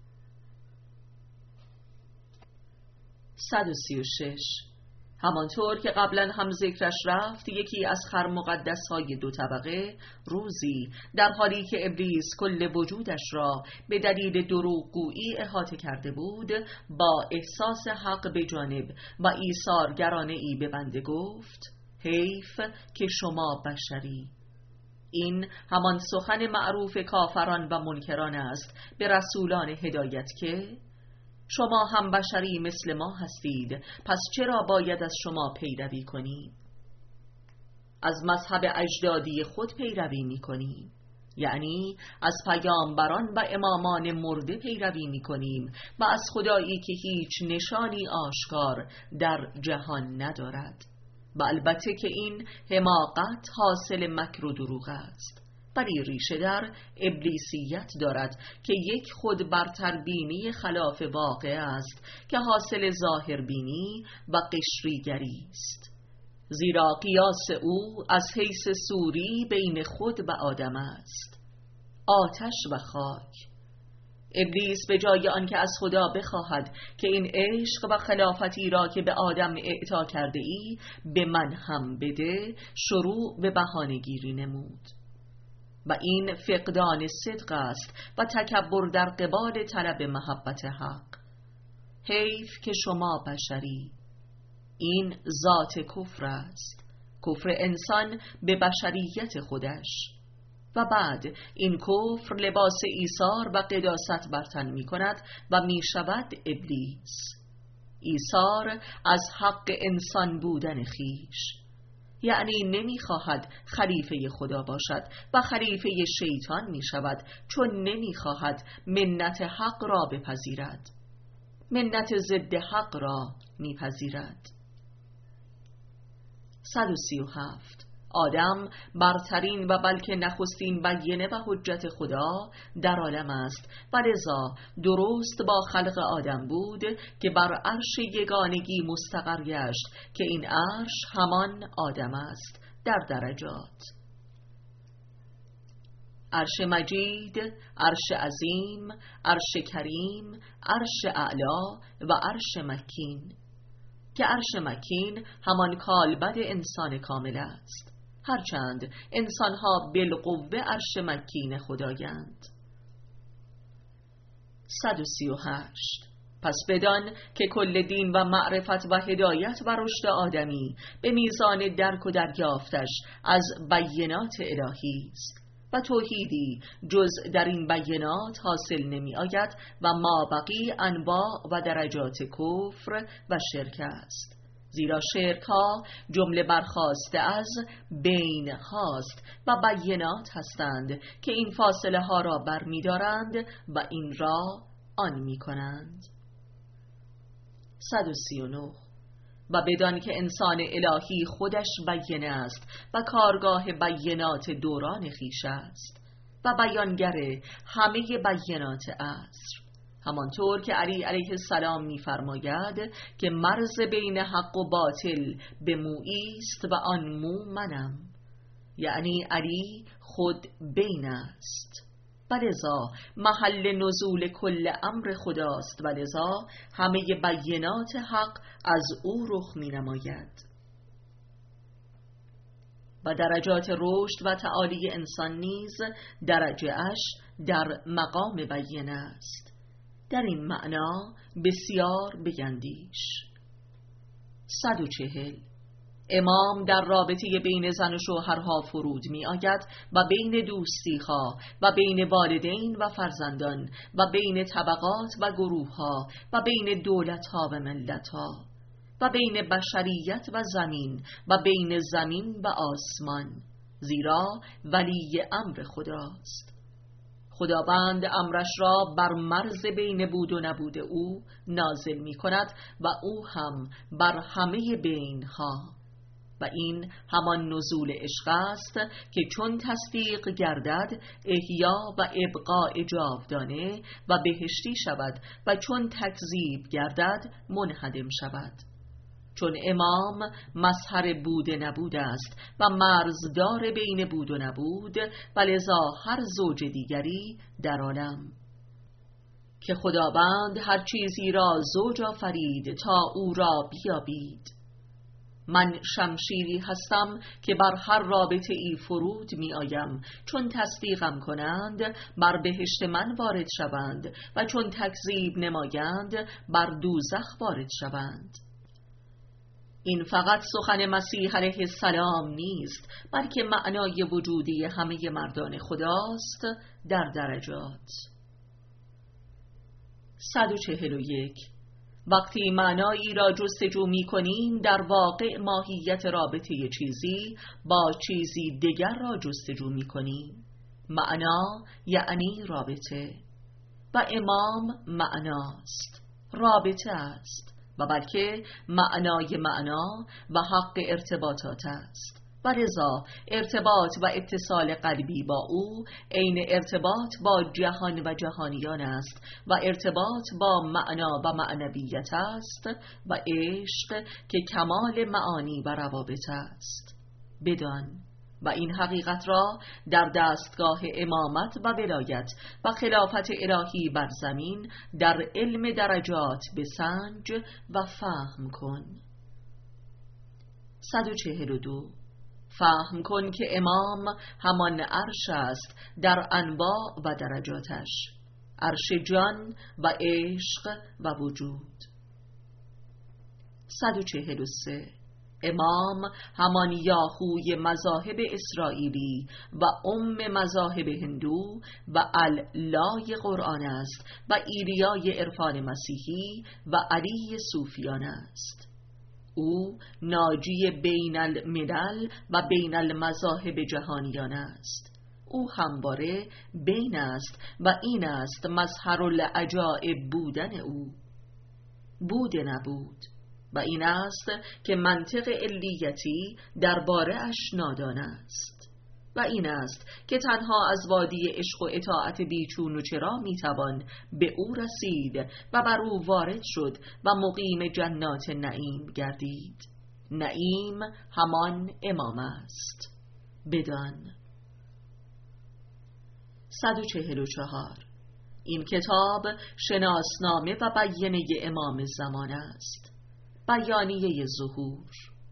136. همانطور که قبلا هم ذکرش رفت، یکی از خرمقدس‌های 2 طبقه روزی در حالی که ابلیس کل وجودش را به دلیل دروغگویی احاطه کرده بود، با احساس حق به جانب و ایثارگرانه‌ای به بنده گفت: حیف که شما بشری. این همان سخن معروف کافران و منکران است به رسولان هدایت که شما هم بشری مثل ما هستید، پس چرا باید از شما پیروی کنیم؟ از مذهب اجدادی خود پیروی می کنیم، یعنی از پیامبران و امامان مرده پیروی می کنیم و از خدایی که هیچ نشانی آشکار در جهان ندارد. و البته که این حماقت حاصل مکر و دروغ است، ولی ریشه در ابلیسیت دارد که یک خود برتربینی خلاف واقع است که حاصل ظاهربینی و قشریگری است. زیرا قیاس او از حیث سوری بین خود و آدم است، آتش و خاک. ابلیس به جای آنکه از خدا بخواهد که این عشق و خلافتی را که به آدم اعطا کرده ای به من هم بده، شروع به بهانه‌گیری نمود. و این فقدان صدق است و تکبر در قبال طلب محبت حق. حیف که شما بشری. این ذات کفر است، کفر انسان به بشریت خودش. و بعد این کفر لباس ایثار و قداست بر تن می کند و می شود ابلیس. ایثار از حق انسان بودن خیش، یعنی نمی خواهد خلیفه خدا باشد و خلیفه شیطان می شود، چون نمی خواهد منت حق را بپذیرد، منت ضد حق را می پذیرد. 137. آدم برترین و بلکه نخستین بینه و حجت خدا در عالم است و لذا درست با خلق آدم بود که بر عرش یگانگی مستقر گشت که این عرش همان آدم است در درجات: عرش مجید، عرش عظیم، عرش کریم، عرش اعلا و عرش مکین، که عرش مکین همان کالبد انسان کامل است، هرچند انسانها بالقوه عرش مکین خدایند. 138. پس بدان که کل دین و معرفت و هدایت و رشد آدمی به میزان درک و دریافتش از بینات الهی است و توحیدی جز در این بینات حاصل نمی آید و مابقی انواع و درجات کفر و شرک است. زیرا شرک ها جمله برخاسته از بین هاست و بینات هستند که این فاصله ها را برمی دارند و این را آن می کنند. 139. و بدان که انسان الهی خودش بینه است و کارگاه بینات دوران خیش است و بیانگر همه بینات عصر، همانطور که علی علیه السلام می‌فرماید که مرز بین حق و باطل به مویی است و آن مو منم، یعنی علی خود بین است و لذا محل نزول کل امر خداست و لذا همه بینات حق از او رخ می نماید. و درجات رشد و تعالی انسان نیز درجه اش در مقام بینه است، در این معنا بسیار بیندیش. 140. امام در رابطه بین زن و شوهرها فرود می آید و بین دوستی‌ها و بین والدین و فرزندان و بین طبقات و گروه‌ها و بین دولت‌ها و ملت‌ها و بین بشریت و زمین و بین زمین و آسمان، زیرا ولی امر خداست. خداوند امرش را بر مرز بین بود و نبود او نازل می کند و او هم بر همه بینها، و این همان نزول عشق است که چون تصدیق گردد احیا و ابقاء جاودانه و بهشتی شود و چون تکذیب گردد منهدم شود. چون امام مظهر بود نبود است و مرزدار بین بود و نبود، و لذا هر زوج دیگری در عالم، که خداوند هر چیزی را زوج آفرید تا او را بیابید. من شمشیری هستم که بر هر رابطه ای فرود می آیم، چون تصدیقم کنند بر بهشت من وارد شوند و چون تکذیب نمایند بر دوزخ وارد شوند. این فقط سخن مسیح علیه السلام نیست، بلکه معنای وجودی همه مردان خداست در درجات. 141. وقتی معنایی را جستجو می کنیم، در واقع ماهیت رابطه چیزی با چیزی دیگر را جستجو می کنیم. معنا یعنی رابطه، و امام معناست، رابطه است، و بلکه معنای معنا و حق ارتباطات است، و لذا ارتباط و اتصال قلبی با او عین ارتباط با جهان و جهانیان است و ارتباط با معنا و معنویت است و عشق که کمال معانی و روابط است. بدان و این حقیقت را در دستگاه امامت و ولایت و خلافت الهی بر زمین در علم درجات بسنج و فهم کن. 142. فهم کن که امام همان عرش است در انواع و درجاتش، عرش جان و عشق و وجود. 143. امام همان یاهوی مذاهب اسرائیلی و مذاهب هندو و اللای قرآن است و ایلیای عرفان مسیحی و علی صوفیان است. او ناجی بین الملل و بین المذاهب جهانیان است. او همواره بین است و این است مظهر العجائب بودن او، بود نبود، و این است که منطق علیتی درباره اش نادان است، و این است که تنها از وادی عشق و اطاعت بیچون و چرا میتوان به او رسید و بر او وارد شد و مقیم جنات نعیم گردید. نعیم همان امام است. بدان. 144. این کتاب شناسنامه و بیانیه امام زمان است، بیانیه ظهور.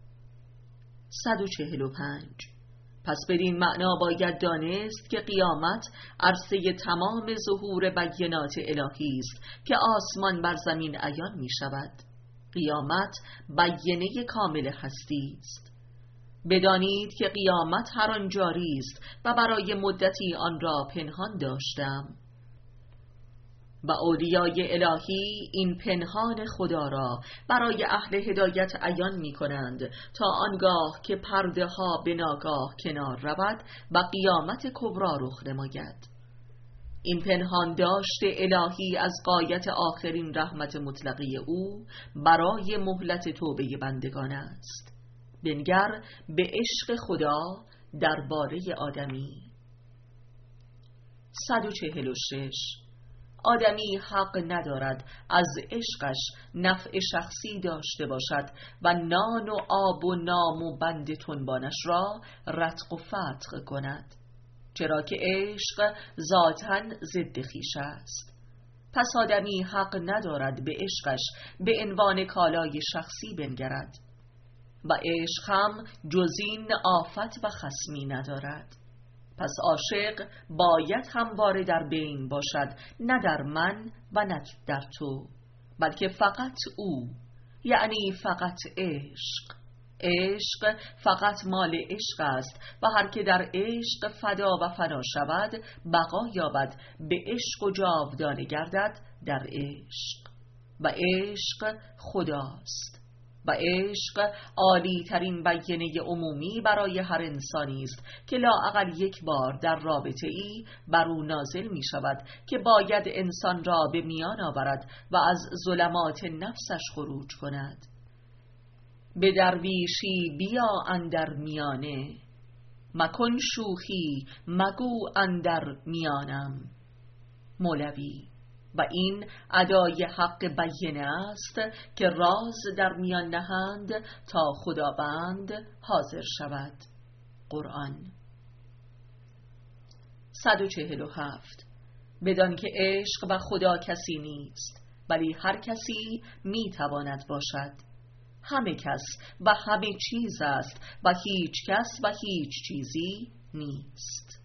145. پس بدین معنا باید دانست که قیامت عرصه تمام ظهور بیانات الهی است که آسمان بر زمین عیان می شود. قیامت بیانیه کامل هستی است. بدانید که قیامت هر آن جاری است و برای مدتی آن را پنهان داشتم. و اولیای الهی این پنهان خدا را برای اهل هدایت عیان می کنند تا آنگاه که پرده ها به ناگاه کنار رود و قیامت کبری رخ نماید. این پنهان داشته الهی از غایت آخرین رحمت مطلقی او برای مهلت توبه بندگان است. بنگر به عشق خدا درباره آدمی. 146. آدمی حق ندارد از عشقش نفع شخصی داشته باشد و نان و آب و نام و بند تنبانش را رتق و فتق کند، چرا که عشق ذاتاً ضد خویش است. پس آدمی حق ندارد به عشقش به عنوان کالای شخصی بنگرد و عشق هم جز این آفت و خصمی ندارد. پس عاشق باید همواره در بین باشد، نه در من و نه در تو، بلکه فقط او، یعنی فقط عشق. عشق فقط مال عشق است و هر که در عشق فدا و فنا شود بقا یابد، به عشق و جاودانه گردد در عشق. و عشق خداست و عشق عالی ترین بیانه عمومی برای هر انسانی است که لااقل یک بار در رابطه ای بر او نازل می شود که باید انسان را به میان آورد و از ظلمات نفسش خروج کند. به درویشی بیا اندر میانه، مکن شوخی مگو اندر میانم. مولوی. و این ادای حق بیانه است که راز در میان نهند تا خداوند حاضر شود. قرآن. 147. بدان که عشق و خدا کسی نیست، ولی هر کسی می تواند باشد. همه کس و همه چیز است و هیچ کس و هیچ چیزی نیست.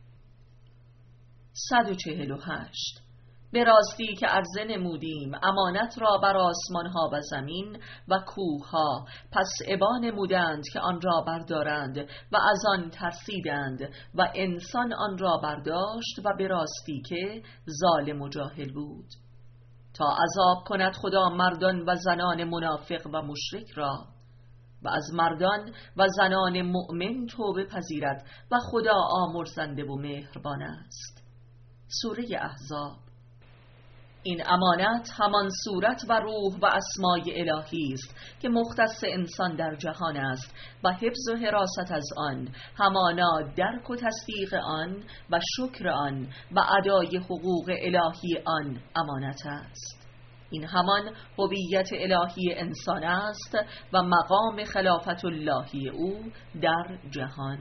148. به راستی که عرضه نمودیم امانت را بر آسمانها و زمین و کوهها، پس ابا نمودند که آن را بردارند و از آن ترسیدند و انسان آن را برداشت و به راستی که ظالم و جاهل بود، تا عذاب کند خدا مردان و زنان منافق و مشرک را و از مردان و زنان مؤمن توبه پذیرد و خدا آمرزنده و مهربان است. سوره احزاب. این امانت همان صورت و روح و اسمای الهی است که مختص انسان در جهان است و حفظ و حراست از آن همانا درک و تصدیق آن و شکر آن و ادای حقوق الهی آن امانت است. این همان هویت الهی انسان است و مقام خلافت اللهی او در جهان.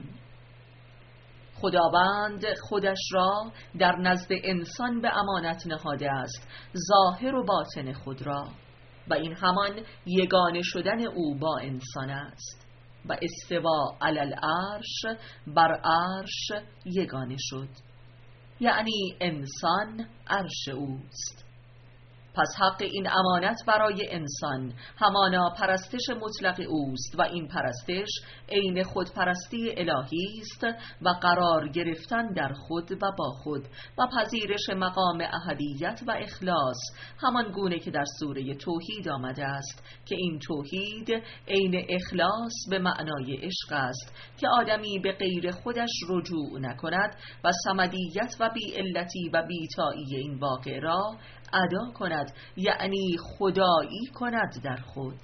خداوند خودش را در نزد انسان به امانت نهاده است، ظاهر و باطن خود را، و این همان یگانه شدن او با انسان است و استوا علی العرش، بر عرش یگانه شد، یعنی انسان عرش اوست. پس حق این امانت برای انسان همانا پرستش مطلق اوست و این پرستش عین خودپرستی الهی است و قرار گرفتن در خود و با خود و پذیرش مقام احدیت و اخلاص، همان گونه که در سوره توحید آمده است که این توحید عین اخلاص به معنای عشق است که آدمی به غیر خودش رجوع نکند و صمدیت و بی‌علتی و بی‌تایی این واقع را ادا کند، یعنی خدایی کند در خود،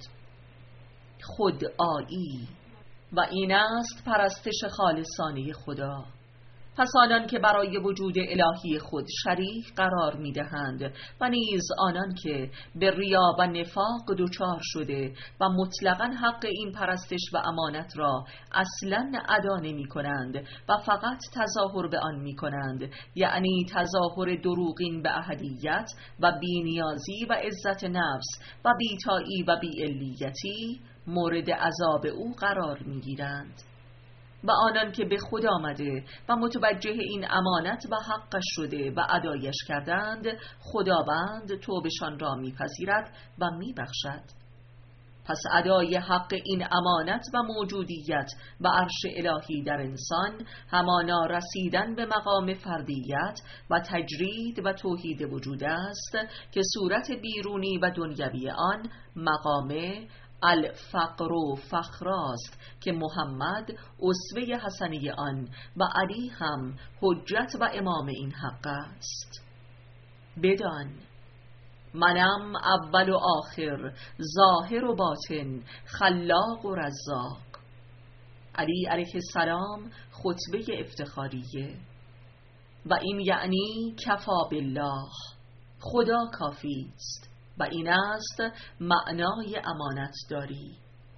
خودآیی، و این است پرستش خالصانه خدا. پس آنان که برای وجود الهی خود شریک قرار می‌دهند و نیز آنان که به ریا و نفاق دچار شده و مطلقاً حق این پرستش و امانت را اصلاً ادا نمی‌کنند و فقط تظاهر به آن می‌کنند، یعنی تظاهر دروغین به احدیت و بی‌نیازی و عزت نفس و بی‌تایی و بی‌علیتی، مورد عذاب او قرار می‌گیرند. و آنان که به خود آمده و متوجه این امانت و حقش شده و ادایش کردند، خداوند توبشان را میپذیرد و میبخشد. پس ادای حق این امانت و موجودیت و عرش الهی در انسان همانا رسیدن به مقام فردیت و تجرید و توحید وجود است که صورت بیرونی و دنیوی آن مقام الفقر و فخراست که محمد اسوه حسنه آن و علی هم حجت و امام این حق است. بدان منم اول و آخر، ظاهر و باطن، خلاق و رزاق. علی علیه السلام خطبه افتخاریه. و این یعنی کفا بالله، خدا کافی است، و این است معنای امانت داری.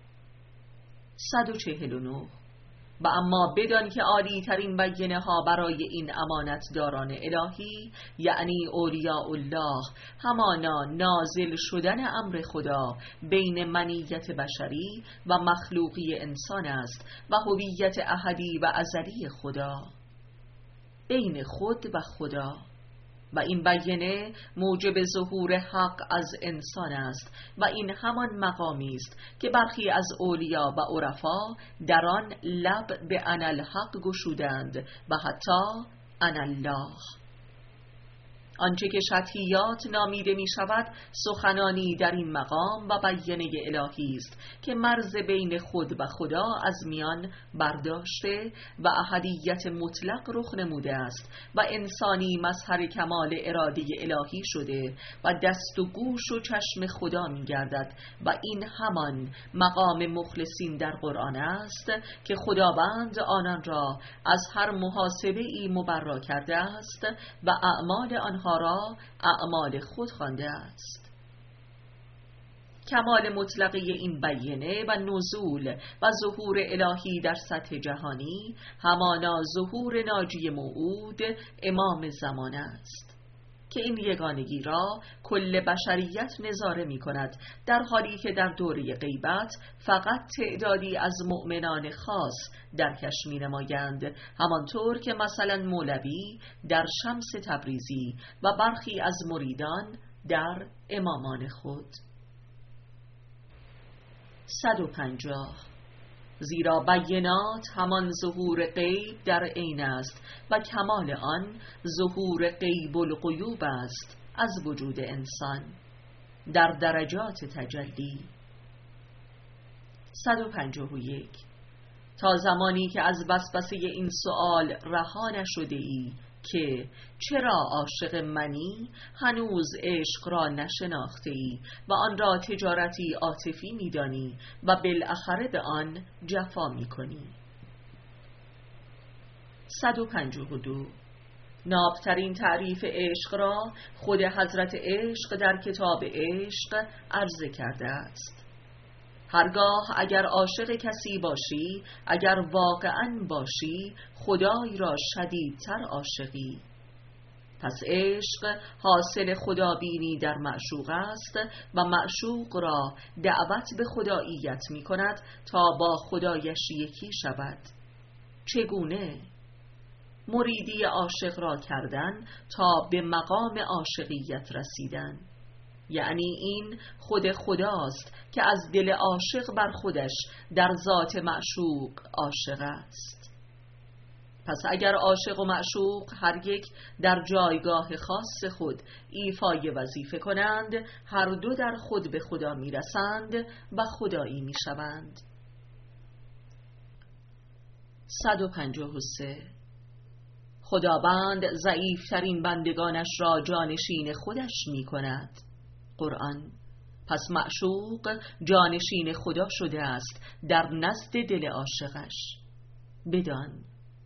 149. و اما بدان که عالی ترین بیانه ها برای این امانت داران الهی، یعنی اولیاء الله، همانا نازل شدن امر خدا بین منیت بشری و مخلوقی انسان است و هویت احدی و ازلی خدا. بین خود و خدا، و این بیانه موجب ظهور حق از انسان است و این همان مقامی است که برخی از اولیا و عرفا در آن لب به انالحق گشودند و حتی انالله. آنچه که شطحیات نامیده می شود سخنانی در این مقام و بیانه الهی است که مرز بین خود و خدا از میان برداشته و احدیت مطلق رخ نموده است و انسانی مظهر کمال اراده الهی شده و دست و گوش و چشم خدا می گردد و این همان مقام مخلصین در قرآن است که خداوند آنان را از هر محاسبه ای مبرا کرده است و اعمال آنها را اعمال خود خوانده است. کمال مطلقه این بیانه و نزول و ظهور الهی در سطح جهانی همانا ظهور ناجی موعود امام زمان است که این یگانگی را کل بشریت نظاره می کند، در حالی که در دوره غیبت فقط تعدادی از مؤمنان خاص درکش می نمایند، همانطور که مثلا مولوی در شمس تبریزی و برخی از مریدان در امامان خود. 150. زیرا بیانات همان ظهور غیب در عین است و کمال آن ظهور غیب الغیوب است از وجود انسان در درجات تجلی. 151. تا زمانی که از وسوسه این سؤال رها نشده ای که چرا عاشق منی هنوز عشق را نشناخته ای و آن را تجارتی عاطفی می‌دانی و بالاخره به آن جفا می‌کنی. 152. نابترین تعریف عشق را خود حضرت عشق در کتاب عشق عرضه کرده است. هرگاه اگر عاشق کسی باشی، اگر واقعاً باشی، خدای را شدیدتر عاشقی. پس عشق حاصل خدابینی در معشوق است و معشوق را دعوت به خداییت می کند تا با خدایش یکی شود. چگونه؟ مریدی عاشق را کردن تا به مقام عاشقیت رسیدن، یعنی این خود خداست که از دل عاشق بر خودش در ذات معشوق عاشق است. پس اگر عاشق و معشوق هر یک در جایگاه خاص خود ایفای وظیفه کنند، هر دو در خود به خدا می رسند و خدایی می شوند. 153. خداوند ضعیفترین بندگانش را جانشین خودش می کند. قرآن. پس معشوق جانشین خدا شده است در نزد دل عاشقش. بدان.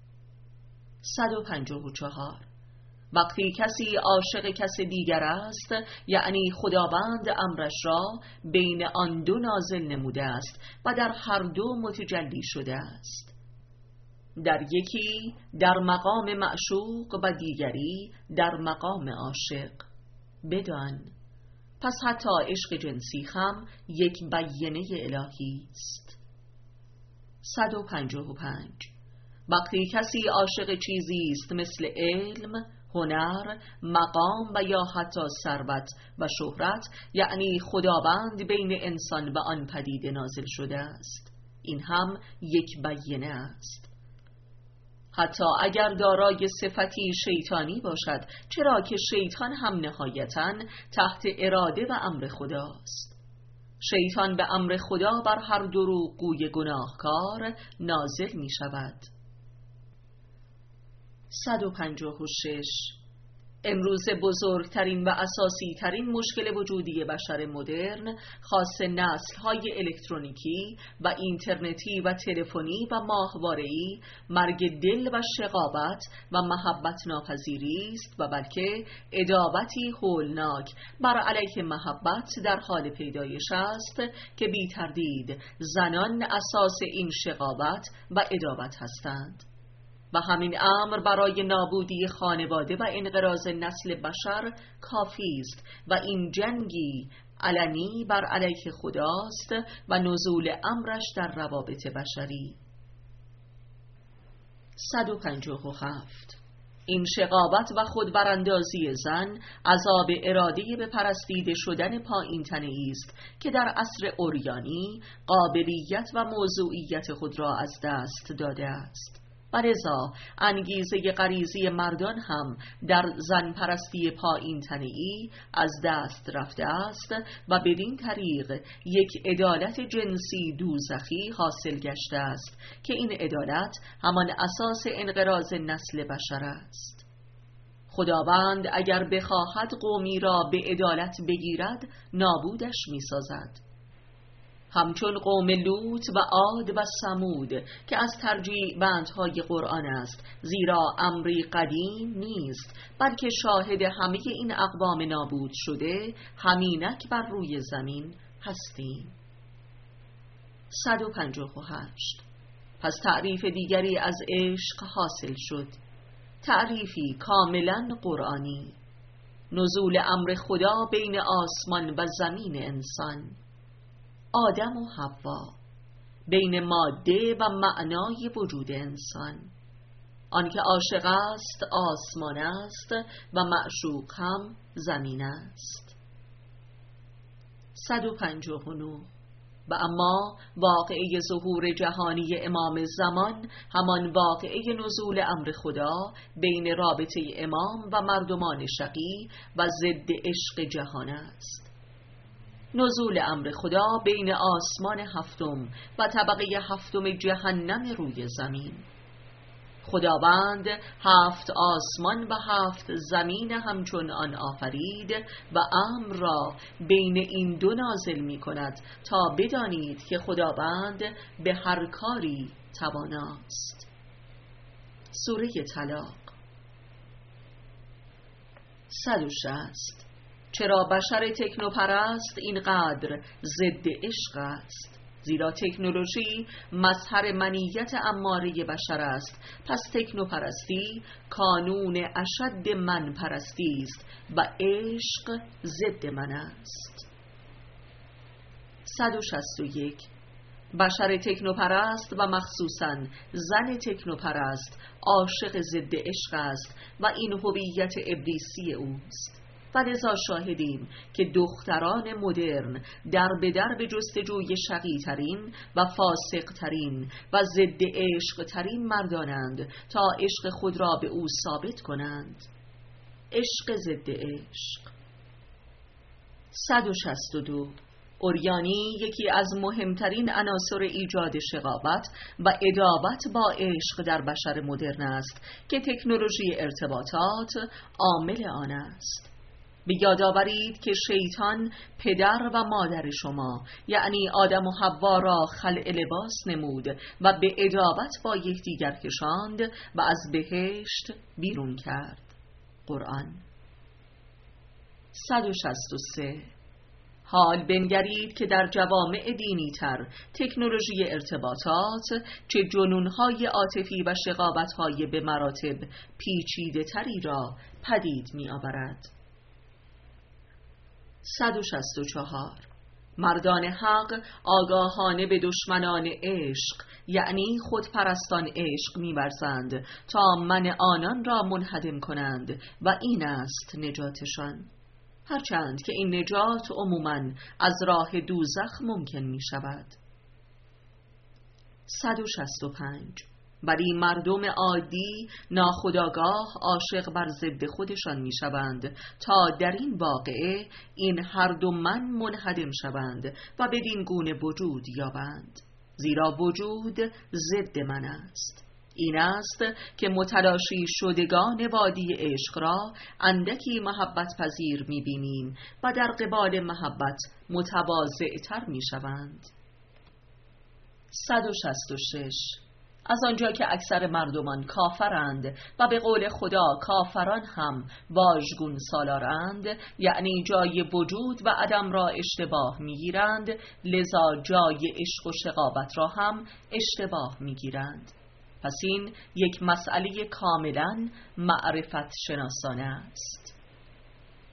154. وقتی کسی عاشق کس دیگر است، یعنی خداوند امرش را بین آن دو نازل نموده است و در هر دو متجلی شده است، در یکی در مقام معشوق و دیگری در مقام عاشق. بدان. پس حتی عشق جنسی هم یک بیانه الهی است. 155. وقتی کسی عاشق چیزی است مثل علم، هنر، مقام و یا حتی ثروت و شهرت، یعنی خداوند بین انسان و آن پدیده نازل شده است، این هم یک بیانه است. حتی اگر دارای صفتی شیطانی باشد، چرا که شیطان هم نهایتاً تحت اراده و امر خداست. شیطان به امر خدا بر هر دروغگوی گناهکار نازل می شود. 156. امروز بزرگترین و اساسی ترین مشکل وجودی بشر مدرن، خاص نسل‌های الکترونیکی و اینترنتی و تلفنی و ماهواره‌ای، مرگ دل و شقاوت و محبت ناپذیری است و بلکه ادابتی هولناک بر علیه محبت در حال پیدایش است که بی تردید زنان اساس این شقاوت و ادابت هستند و همین امر برای نابودی خانواده و انقراض نسل بشر کافی است و این جنگی علنی بر علیه خداست و نزول امرش در روابط بشری. 157. این شقاوت و خودبراندازی زن عذاب اراده به پرستیده شدن پایین تنه است که در عصر عریانی قابلیت و موضوعیت خود را از دست داده است و لذا انگیزه غریزی مردان هم در زن پرستی پایین تنه‌ای از دست رفته است و بدین طریق یک عدالت جنسی دوزخی حاصل گشته است که این عدالت همان اساس انقراض نسل بشر است. خداوند اگر بخواهد قومی را به عدالت بگیرد نابودش می‌سازد، همچون قوم لوط و عاد و ثمود که از ترجیع بندهای قرآن است، زیرا امری قدیم نیست بلکه شاهد همه این اقوام نابود شده همینک بر روی زمین هستیم. 158. پس تعریف دیگری از عشق حاصل شد، تعریفی کاملا قرآنی. نزول امر خدا بین آسمان و زمین انسان، آدم و حوا، بین ماده و معنای وجود انسان. آنکه عاشق است آسمان است و معشوق هم زمین است. 159. و اما واقعه ظهور جهانی امام زمان همان واقعه نزول امر خدا بین رابطه امام و مردمان شقی و ضد عشق جهان است. نزول امر خدا بین آسمان هفتم و طبقه هفتم جهنم روی زمین. خداوند 7 آسمان و 7 زمین همچون آن آفرید و امر را بین این دو نازل می کند تا بدانید که خداوند به هر کاری تواناست. سوره طلاق. 160. چرا بشر تکنوپرست اینقدر ضد عشق است؟ زیرا تکنولوژی مظهر منیت اماره بشر است، پس تکنوپرستی کانون اشد من پرستی است و عشق ضد من است. 161. بشر تکنوپرست و مخصوصاً زن تکنوپرست عاشق ضد عشق است و این هویت ابلیسی اوست. و لذا شاهدیم که دختران مدرن در به جستجوی شقی ترین و فاسق ترین و ضد عشق ترین مردانند تا عشق خود را به او ثابت کنند. عشق ضد عشق. 162. عریانی یکی از مهمترین عناصر ایجاد شقاوت و عداوت با عشق در بشر مدرن است که تکنولوژی ارتباطات عامل آن است. بیاد آورید که شیطان پدر و مادر شما یعنی آدم و حوا را خلع لباس نمود و به عداوت با یکدیگر کشاند و از بهشت بیرون کرد. قرآن. 163. حال بنگرید که در جوامع دینی تر تکنولوژی ارتباطات چه جنونهای عاطفی و شقاوتهای به مراتب پیچیده تری را پدید می آورد. 164. مردان حق آگاهانه به دشمنان عشق یعنی خودپرستان عشق می‌ورزند تا من آنان را منهدم کنند و این است نجاتشان، هرچند که این نجات عموماً از راه دوزخ ممکن می شود. 165. ولی مردم عادی ناخودآگاه عاشق بر ضد خودشان می شوند تا در این واقعه این هر دو من منهدم شوند و بدین گونه وجود یابند، زیرا وجود ضد من است. این است که متلاشی شدگان وادی عشق را اندکی محبت پذیر می بینیم و در قبال محبت متواضع تر می شوند. 166. از آنجا که اکثر مردمان کافرند و به قول خدا کافران هم واژگون سالارند، یعنی جای وجود و عدم را اشتباه میگیرند، لذا جای عشق و شقاوت را هم اشتباه میگیرند. پس این یک مسئله کاملا معرفت شناسانه است.